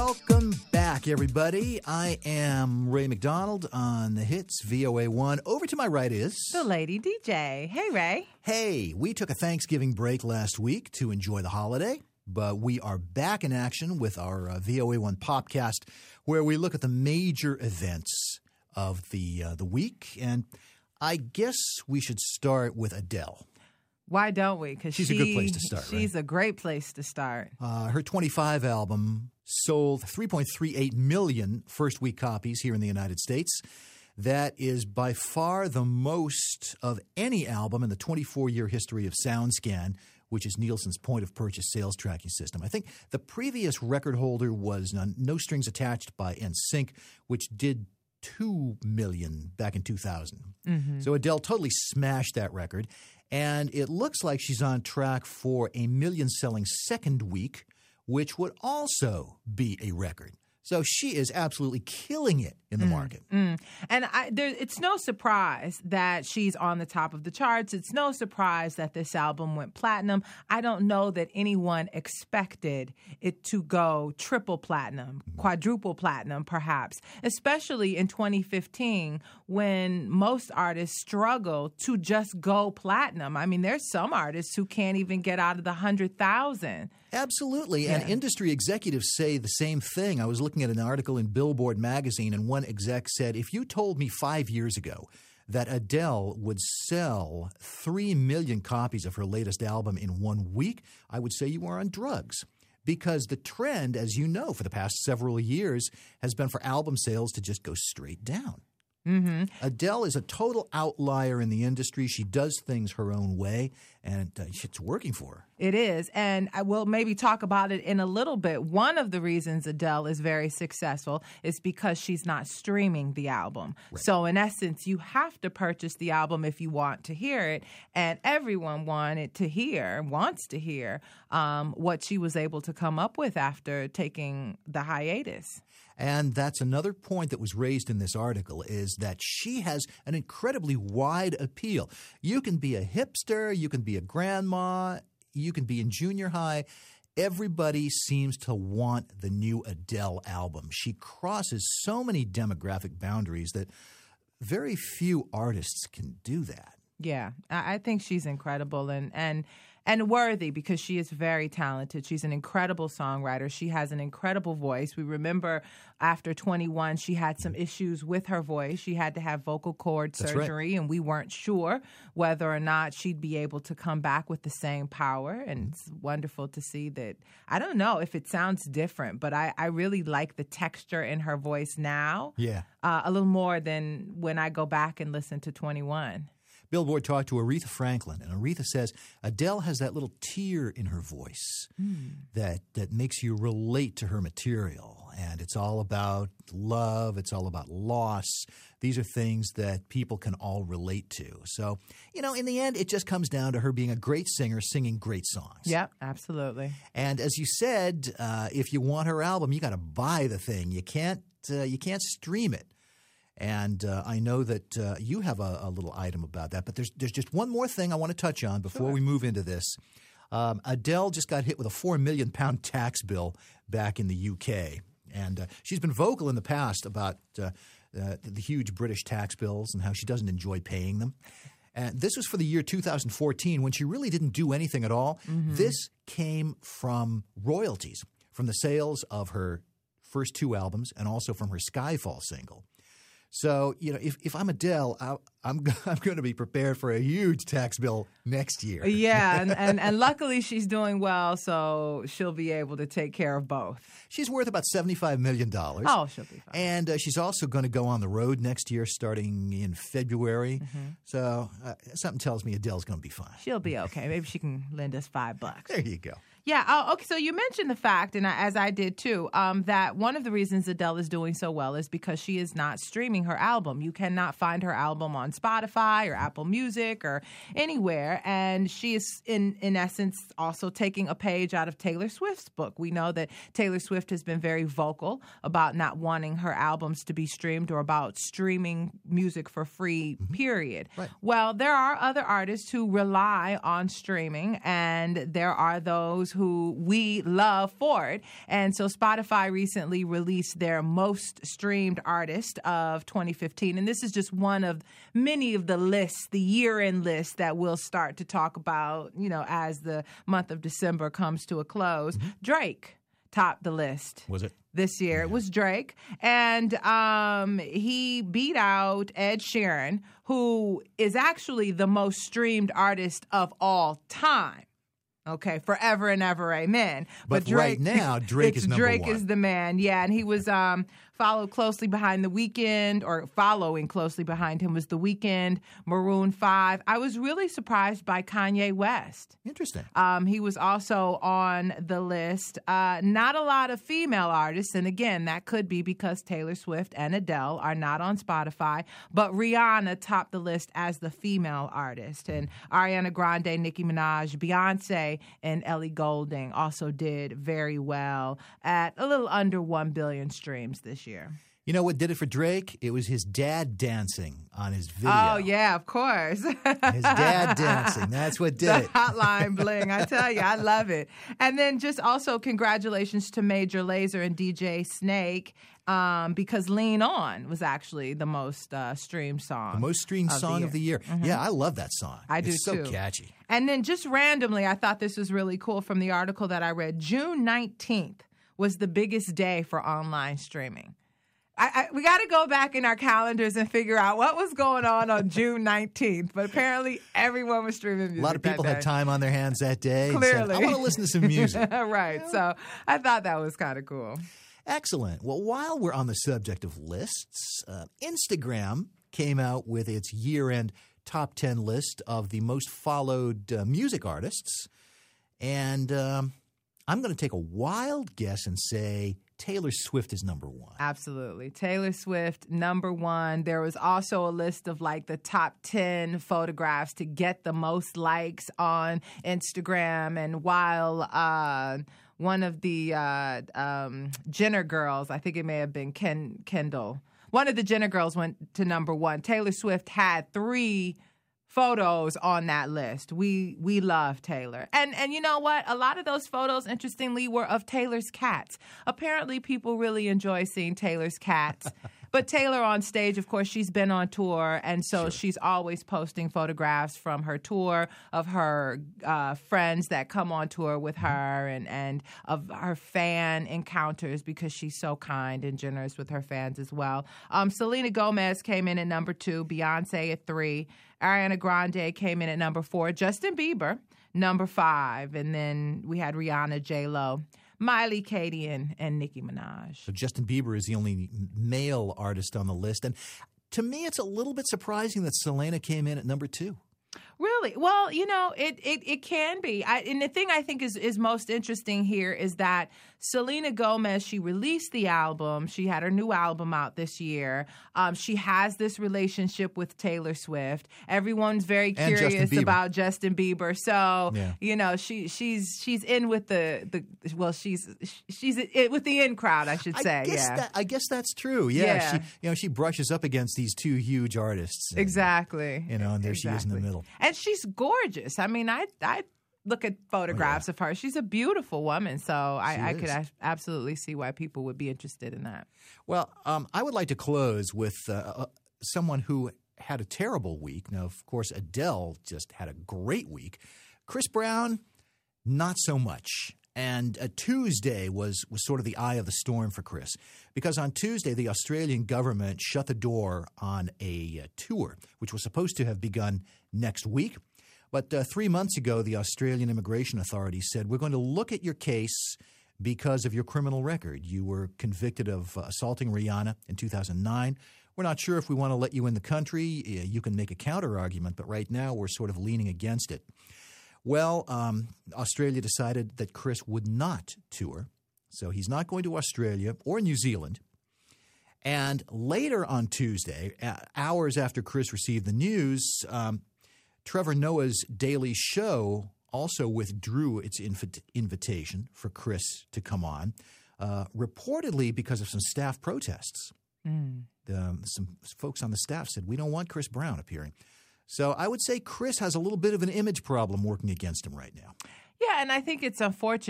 Welcome back, everybody. I am Ray McDonald on the hits VOA1. Over to my right is... The Lady DJ. Hey, Ray. Hey, we took a Thanksgiving break last week to enjoy the holiday, but we are back in action with our VOA1 Popcast, where we look at the major events of the week. And I guess we should start with Adele. Why don't we? Because she's a good place to start, She's a great place to start. Her 25 album sold 3.38 million first-week copies here in the United States. That is by far the most of any album in the 24-year history of SoundScan, which is Nielsen's point-of-purchase sales tracking system. I think the previous record holder was No Strings Attached by NSYNC, which did 2 million back in 2000. Mm-hmm. So Adele totally smashed that record. And it looks like she's on track for a million-selling second week, which would also be a record. So she is absolutely killing it in the market. And it's no surprise that she's on the top of the charts. It's no surprise that this album went platinum. I don't know that anyone expected it to go triple platinum, quadruple platinum perhaps, especially in 2015 when most artists struggle to just go platinum. I mean, there's some artists who can't even get out of the 100,000. Absolutely. Yeah. And industry executives say the same thing. I was looking at an article in Billboard magazine, and one exec said, if you told me 5 years ago that Adele would sell 3 million copies of her latest album in 1 week, I would say you were on drugs. Because the trend, as you know, for the past several years has been for album sales to just go straight down. Mm-hmm. Adele is a total outlier in the industry. She does things her own way, and it's working for her. It is, and I will maybe talk about it in a little bit. One of the reasons Adele is very successful is because she's not streaming the album. Right. So in essence, you have to purchase the album if you want to hear it, and everyone wants to hear what she was able to come up with after taking the hiatus. And that's another point that was raised in this article, is that she has an incredibly wide appeal. You can be a hipster, you can be a grandma, you can be in junior high. Everybody seems to want the new Adele album. She crosses so many demographic boundaries that very few artists can do that. Yeah, I think she's incredible and worthy because she is very talented. She's an incredible songwriter. She has an incredible voice. We remember after 21, she had some issues with her voice. She had to have vocal cord surgery, and we weren't sure whether or not she'd be able to come back with the same power. And it's wonderful to see that. I don't know if it sounds different, but I really like the texture in her voice now. Yeah. A little more than when I go back and listen to 21. Billboard talked to Aretha Franklin, and Aretha says Adele has that little tear in her voice that makes you relate to her material. And it's all about love. It's all about loss. These are things that people can all relate to. So, in the end, it just comes down to her being a great singer, singing great songs. Yep, absolutely. And as you said, if you want her album, you got to buy the thing. You can't stream it. And I know that you have a little item about that. But there's just one more thing I want to touch on before we move into this. Adele just got hit with a £4 million tax bill back in the UK. And she's been vocal in the past about the huge British tax bills and how she doesn't enjoy paying them. And this was for the year 2014 when she really didn't do anything at all. Mm-hmm. This came from royalties, from the sales of her first 2 albums and also from her Skyfall single. So, if I'm Adele, I'm going to be prepared for a huge tax bill next year. Yeah, and luckily she's doing well, so she'll be able to take care of both. She's worth about $75 million. Oh, she'll be fine. And she's also going to go on the road next year starting in February. Mm-hmm. So something tells me Adele's going to be fine. She'll be okay. Maybe she can lend us $5. There you go. Yeah. Okay. So you mentioned the fact, and as I did too, that one of the reasons Adele is doing so well is because she is not streaming her album. You cannot find her album on Spotify or Apple Music or anywhere. And she is, in essence, also taking a page out of Taylor Swift's book. We know that Taylor Swift has been very vocal about not wanting her albums to be streamed or about streaming music for free, period. Right. Well, there are other artists who rely on streaming, and there are those who we love for it. And so Spotify recently released their most streamed artist of 2015. And this is just one of many of the lists, the year-end list that we'll start to talk about, as the month of December comes to a close. Mm-hmm. Drake topped the list. Was it? This year. Yeah. It was Drake. And he beat out Ed Sheeran, who is actually the most streamed artist of all time. Okay, forever and ever, amen. But Drake, right now, Drake is number one. Drake is the man, yeah. And he was following closely behind him was The Weeknd, Maroon 5. I was really surprised by Kanye West. Interesting. He was also on the list. Not a lot of female artists, and again, that could be because Taylor Swift and Adele are not on Spotify, but Rihanna topped the list as the female artist. And Ariana Grande, Nicki Minaj, Beyonce, and Ellie Goulding also did very well at a little under 1 billion streams this year. You know what did it for Drake? It was his dad dancing on his video. Oh, yeah, of course. His dad dancing. That's what did it. Hotline bling. I tell you, I love it. And then just also congratulations to Major Lazer and DJ Snake because Lean On was actually the most streamed song. The most streamed song of the year. Mm-hmm. Yeah, I love that song. I do, too. It's so catchy. And then just randomly, I thought this was really cool from the article that I read. June 19th was the biggest day for online streaming. We got to go back in our calendars and figure out what was going on June 19th. But apparently, everyone was streaming music. A lot of people had time on their hands that day. Clearly. And said, I want to listen to some music. Right. So I thought that was kind of cool. Excellent. Well, while we're on the subject of lists, Instagram came out with its year-end top 10 list of the most followed music artists. And I'm going to take a wild guess and say Taylor Swift is number one. Absolutely. Taylor Swift, number one. There was also a list of like the top 10 photographs to get the most likes on Instagram. And while one of the Jenner girls, I think it may have been Kendall, one of the Jenner girls went to number one. Taylor Swift had 3 photos on that list. We love Taylor. And you know what? A lot of those photos, interestingly, were of Taylor's cats. Apparently, people really enjoy seeing Taylor's cats. But Taylor on stage, of course, she's been on tour, and so she's always posting photographs from her tour of her friends that come on tour with her and of her fan encounters because she's so kind and generous with her fans as well. Selena Gomez came in at number 2, Beyonce at 3, Ariana Grande came in at number 4, Justin Bieber, number 5, and then we had Rihanna, J-Lo, Miley, Katie, and Nicki Minaj. So Justin Bieber is the only male artist on the list. And to me, it's a little bit surprising that Selena came in at number 2. Really? Well, it can be. And the thing I think is most interesting here is that Selena Gomez, she released the album. She had her new album out this year. She has this relationship with Taylor Swift. Everyone's very curious about Justin Bieber. So, she's in with she's with the in crowd, I should say. I guess that's true. Yeah. She brushes up against these 2 huge artists. Exactly. And there she is in the middle. And she's gorgeous. I mean, I look at photographs of her. She's a beautiful woman. So I could absolutely see why people would be interested in that. Well, I would like to close with someone who had a terrible week. Now, of course, Adele just had a great week. Chris Brown, not so much. And Tuesday was sort of the eye of the storm for Chris because on Tuesday, the Australian government shut the door on a tour, which was supposed to have begun next week. But 3 months ago, the Australian Immigration Authority said, we're going to look at your case because of your criminal record. You were convicted of assaulting Rihanna in 2009. We're not sure if we want to let you in the country. You can make a counter-argument, but right now we're sort of leaning against it. Well, Australia decided that Chris would not tour, so he's not going to Australia or New Zealand. And later on Tuesday, hours after Chris received the news, Trevor Noah's Daily Show also withdrew its invitation for Chris to come on, reportedly because of some staff protests. Some folks on the staff said, we don't want Chris Brown appearing. So I would say Chris has a little bit of an image problem working against him right now. Yeah, and I think it's unfortunate